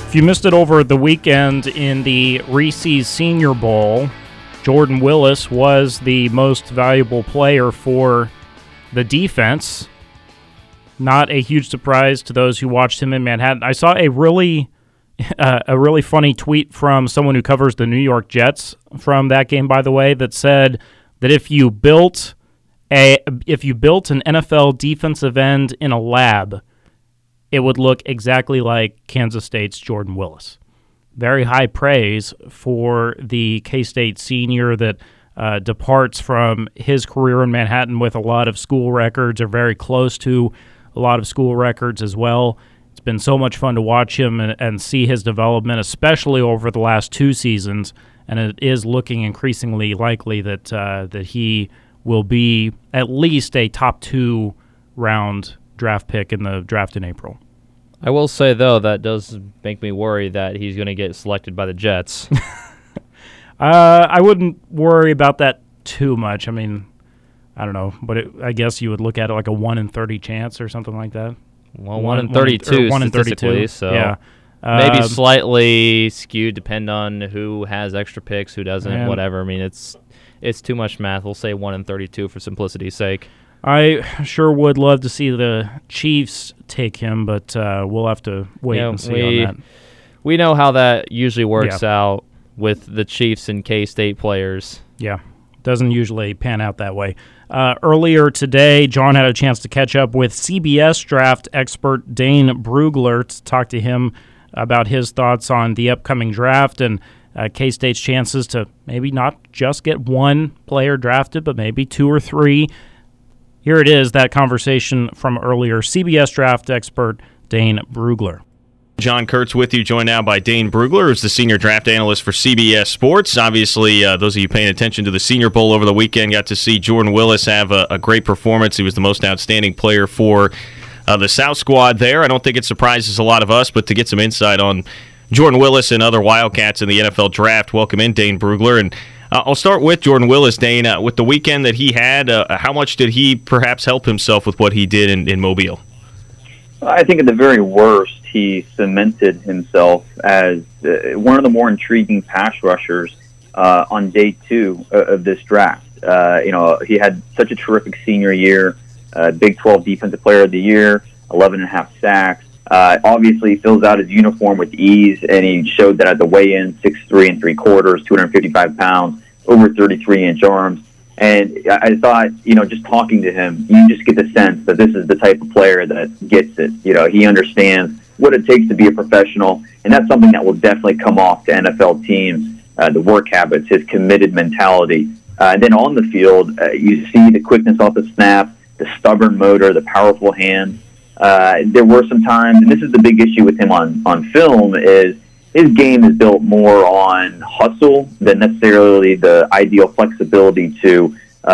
If you missed it over the weekend in the Reese's Senior Bowl, Jordan Willis was the most valuable player for the defense. Not a huge surprise to those who watched him in Manhattan. I saw a really funny tweet from someone who covers the New York Jets from that game, by the way, that said that if you built an NFL defensive end in a lab, it would look exactly like Kansas State's Jordan Willis. Very high praise for the K-State senior that departs from his career in Manhattan with a lot of school records, or very close to a lot of school records as well. It's been so much fun to watch him and see his development, especially over the last 2 seasons, and it is looking increasingly likely that he will be at least a top 2 round draft pick in the draft in April. I will say, though, that does make me worry that he's going to get selected by the Jets. I wouldn't worry about that too much. I mean, I don't know, but I guess you would look at it like a 1 in 30 chance or something like that. Well, 1 in 32 statistically, so yeah. Maybe slightly skewed, depend on who has extra picks, who doesn't, whatever. I mean, it's too much math. We'll say 1 in 32 for simplicity's sake. I sure would love to see the Chiefs take him, but we'll have to wait and see on that. We know how that usually works out with the Chiefs and K-State players. Yeah, doesn't usually pan out that way. Earlier today, John had a chance to catch up with CBS draft expert Dane Brugler to talk to him about his thoughts on the upcoming draft and K-State's chances to maybe not just get one player drafted, but maybe 2 or 3. Here it is, that conversation from earlier. CBS draft expert Dane Brugler. John Kurtz with you, joined now by Dane Brugler, who's the senior draft analyst for CBS Sports. Obviously, those of you paying attention to the Senior Bowl over the weekend got to see Jordan Willis have a great performance. He was the most outstanding player for the South squad there. I don't think it surprises a lot of us, but to get some insight on Jordan Willis and other Wildcats in the NFL draft, welcome in Dane Brugler. And I'll start with Jordan Willis, Dane. With the weekend that he had, how much did he perhaps help himself with what he did in Mobile? I think at the very worst, he cemented himself as one of the more intriguing pass rushers on day 2 of this draft. He had such a terrific senior year, Big 12 Defensive Player of the Year, 11.5 sacks. Obviously, he fills out his uniform with ease, and he showed that at the weigh-in, 6'3 3/4", 255 pounds, over 33-inch arms. And I thought, just talking to him, you just get the sense that this is the type of player that gets it. He understands what it takes to be a professional, and that's something that will definitely come off to NFL teams, the work habits, his committed mentality. And then on the field, you see the quickness off the snap, the stubborn motor, the powerful hands. There were some times, and this is the big issue with him on film, is his game is built more on hustle than necessarily the ideal flexibility to,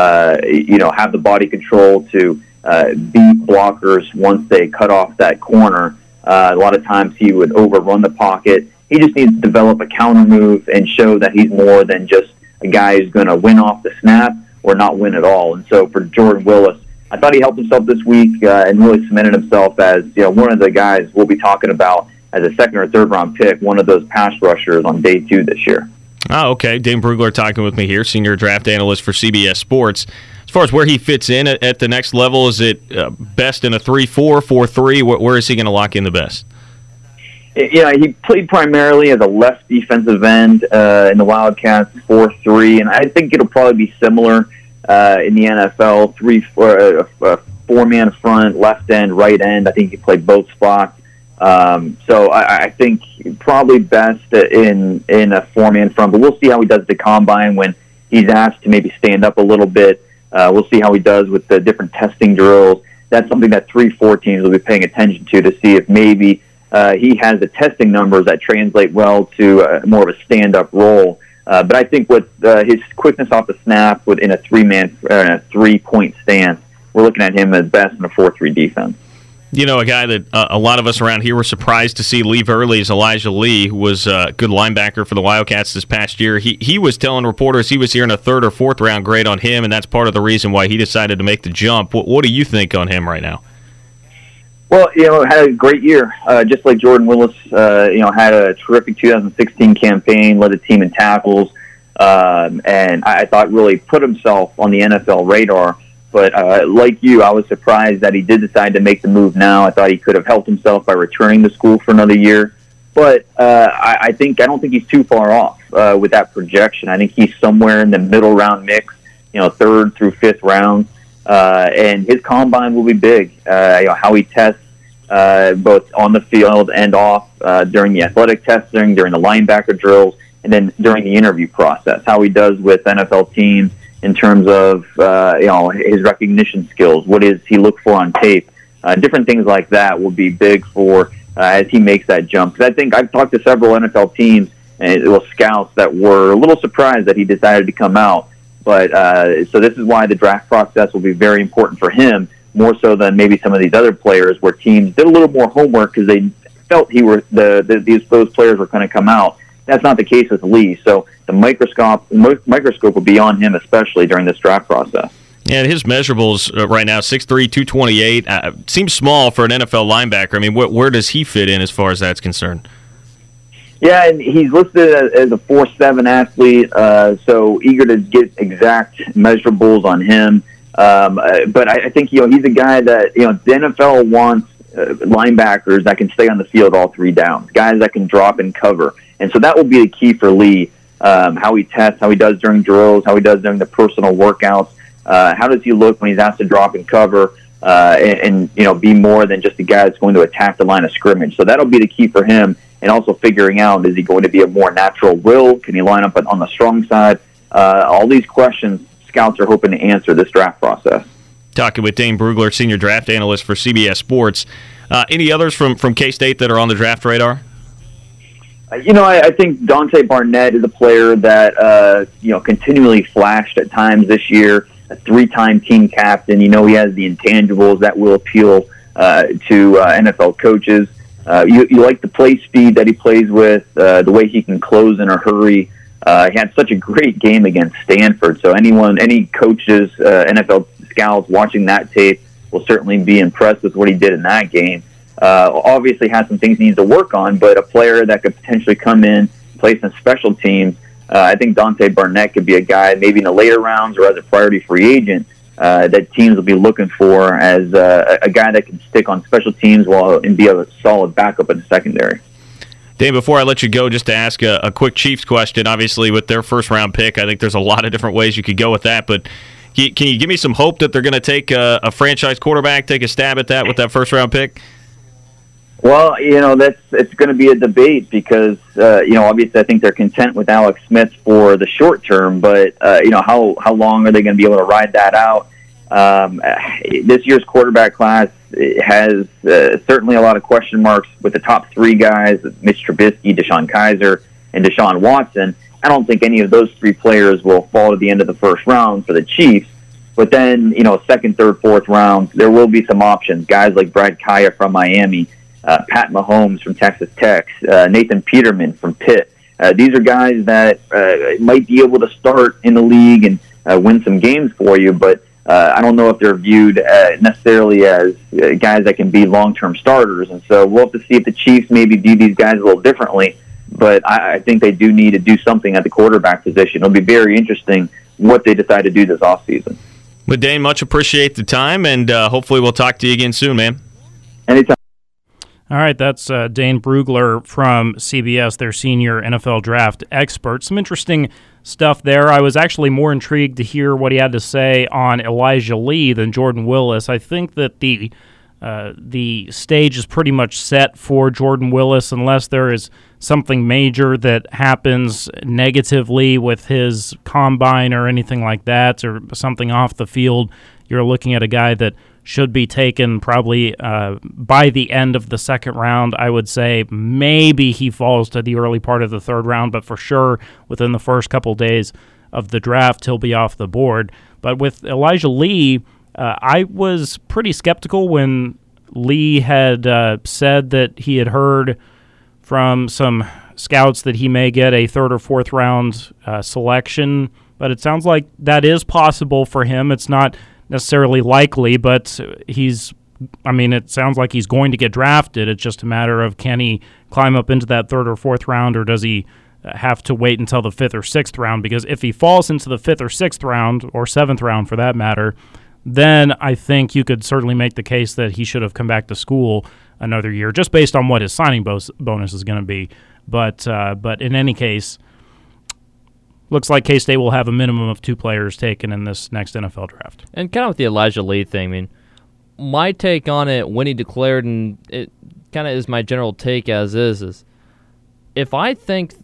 have the body control to beat blockers once they cut off that corner. A lot of times he would overrun the pocket. He just needs to develop a counter move and show that he's more than just a guy who's going to win off the snap or not win at all. And so for Jordan Willis, I thought he helped himself this week and really cemented himself as one of the guys we'll be talking about as a 2nd or 3rd round pick, one of those pass rushers on day 2 this year. Oh, okay. Dane Brugler talking with me here, senior draft analyst for CBS Sports. As far as where he fits in at the next level, is it best in a 3-4, 4-3? Where is he going to lock in the best? Yeah, he played primarily as a left defensive end in the Wildcats, 4-3, and I think it'll probably be similar in the NFL, 4-man front, left end, right end. I think he played both spots. So I think probably best in a 4-man front, but we'll see how he does at the combine when he's asked to maybe stand up a little bit. We'll see how he does with the different testing drills. That's something that 3-4 teams will be paying attention to see if maybe he has the testing numbers that translate well to more of a stand-up role. But I think with his quickness off the snap within a 3-point stance, we're looking at him as best in a 4-3 defense. A guy that a lot of us around here were surprised to see leave early is Elijah Lee, who was a good linebacker for the Wildcats this past year. He was telling reporters he was hearing a 3rd or 4th round grade on him, and that's part of the reason why he decided to make the jump. What do you think on him right now? Well, had a great year, just like Jordan Willis. Had a terrific 2016 campaign, led the team in tackles, and I thought really put himself on the NFL radar. But like you, I was surprised that he did decide to make the move now. I thought he could have helped himself by returning to school for another year. But I don't think he's too far off with that projection. I think he's somewhere in the middle round mix, third through fifth round. And his combine will be big. How he tests both on the field and off during the athletic testing, during the linebacker drills, and then during the interview process. How he does with NFL teams in terms of his recognition skills. What does he look for on tape? Different things like that will be big for as he makes that jump. Because I think I've talked to several NFL teams and scouts that were a little surprised that he decided to come out. But so this is why the draft process will be very important for him, more so than maybe some of these other players, where teams did a little more homework because they felt those players were going to come out. That's not the case with Lee. So the microscope will be on him, especially during this draft process. Yeah, his measurables right now, 6'3", 228, seems small for an NFL linebacker. I mean, where does he fit in as far as that's concerned? Yeah, and he's listed as a 4'7" athlete, so eager to get exact measurables on him. But I think he's a guy that the NFL wants linebackers that can stay on the field all three downs, guys that can drop and cover, and so that will be the key for Lee. How he tests, how he does during drills, how he does during the personal workouts. How does he look when he's asked to drop and cover, and be more than just a guy that's going to attack the line of scrimmage? So that'll be the key for him. And also figuring out, is he going to be a more natural will? Can he line up on the strong side? All these questions scouts are hoping to answer this draft process. Talking with Dane Brugler, senior draft analyst for CBS Sports. Any others from K-State that are on the draft radar? I think Dante Barnett is a player that continually flashed at times this year. A three-time team captain. He has the intangibles that will appeal to NFL coaches. You like the play speed that he plays with, the way he can close in a hurry. He had such a great game against Stanford. So any coaches, NFL scouts watching that tape will certainly be impressed with what he did in that game. Obviously has some things he needs to work on, but a player that could potentially come in, play some special teams. I think Dante Barnett could be a guy maybe in the later rounds or as a priority free agent that teams will be looking for as a guy that can stick on special teams and be a solid backup in the secondary. Dave, before I let you go, just to ask a quick Chiefs question. Obviously, with their first-round pick, I think there's a lot of different ways you could go with that, but can you give me some hope that they're going to take a franchise quarterback, take a stab at that with that first-round pick? Well, it's going to be a debate because, obviously I think they're content with Alex Smith for the short term, but, how long are they going to be able to ride that out? This year's quarterback class has certainly a lot of question marks with the top three guys, Mitch Trubisky, Deshaun Kaiser, and Deshaun Watson. I don't think any of those three players will fall to the end of the first round for the Chiefs. But then, second, third, fourth round, there will be some options. Guys like Brad Kaya from Miami, Pat Mahomes from Texas Tech, Nathan Peterman from Pitt. These are guys that might be able to start in the league and win some games for you, but I don't know if they're viewed necessarily as guys that can be long-term starters. And so we'll have to see if the Chiefs maybe view these guys a little differently, but I think they do need to do something at the quarterback position. It'll be very interesting what they decide to do this offseason. But Dane, much appreciate the time, and hopefully we'll talk to you again soon, man. Anytime. All right, that's Dane Brugler from CBS, their senior NFL draft expert. Some interesting stuff there. I was actually more intrigued to hear what he had to say on Elijah Lee than Jordan Willis. I think that the stage is pretty much set for Jordan Willis unless there is something major that happens negatively with his combine or anything like that, or something off the field. You're looking at a guy that should be taken probably by the end of the second round. I would say maybe he falls to the early part of the third round, but for sure within the first couple days of the draft, he'll be off the board. But with Elijah Lee, I was pretty skeptical when Lee had said that he had heard from some scouts that he may get a third or fourth round selection, but it sounds like that is possible for him. It's not necessarily likely, but he's it sounds like he's going to get drafted. It's just a matter of, can he climb up into that third or fourth round, or does he have to wait until the fifth or sixth round? Because if he falls into the fifth or sixth round, or seventh round for that matter, then I think you could certainly make the case that he should have come back to school another year, just based on what his signing bonus is going to be. But in any case, looks like K-State will have a minimum of 2 players taken in this next NFL draft. And kind of with the Elijah Lee thing, I mean, my take on it when he declared, and it kind of is my general take as is if I'm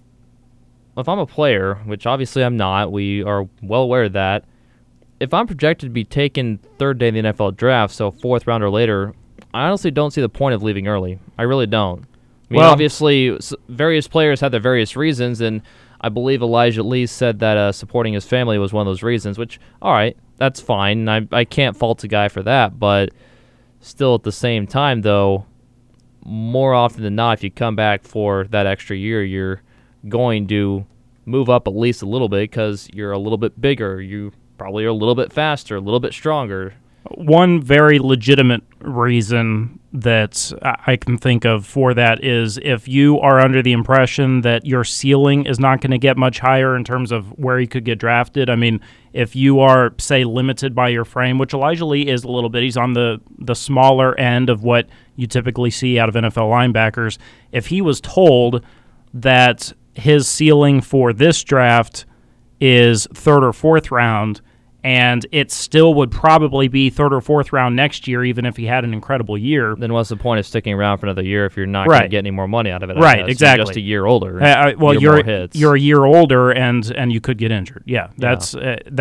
a player, which obviously I'm not, we are well aware of that, if I'm projected to be taken third day in the NFL draft, so fourth round or later, I honestly don't see the point of leaving early. I really don't. I mean, obviously, various players have their various reasons, and I believe Elijah Lee said that supporting his family was one of those reasons, which, all right, that's fine. I can't fault a guy for that, but still at the same time, though, more often than not, if you come back for that extra year, you're going to move up at least a little bit because you're a little bit bigger. You probably are a little bit faster, a little bit stronger. One very legitimate reason that I can think of for that is if you are under the impression that your ceiling is not going to get much higher in terms of where you could get drafted. I mean, if you are, say, limited by your frame, which Elijah Lee is a little bit, he's on the smaller end of what you typically see out of NFL linebackers. If he was told that his ceiling for this draft is third or fourth round, and it still would probably be third or fourth round next year, even if he had an incredible year. Then what's the point of sticking around for another year if you're not going to get any more money out of it? Right, exactly. You're just a year older. You're a year older, and you could get injured. Yeah, that's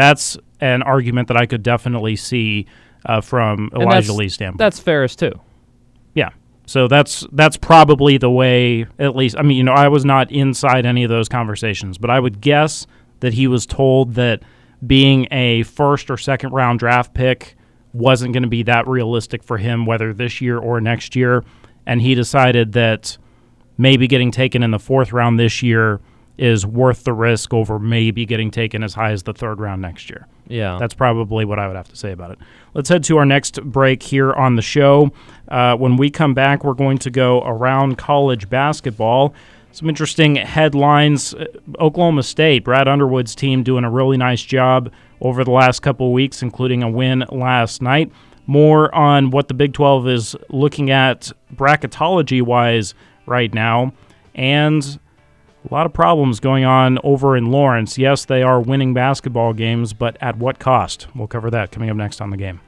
an argument that I could definitely see from Elijah Lee's standpoint. That's fair too. Yeah. So that's probably the way, at least. I mean, I was not inside any of those conversations, but I would guess that he was told that being a first or second round draft pick wasn't going to be that realistic for him, whether this year or next year. And he decided that maybe getting taken in the fourth round this year is worth the risk over maybe getting taken as high as the third round next year. Yeah. That's probably what I would have to say about it. Let's head to our next break here on the show. When we come back, we're going to go around college basketball. Some interesting headlines. Oklahoma State, Brad Underwood's team, doing a really nice job over the last couple of weeks, including a win last night. More on what the Big 12 is looking at bracketology-wise right now. And a lot of problems going on over in Lawrence. Yes, they are winning basketball games, but at what cost? We'll cover that coming up next on The Game.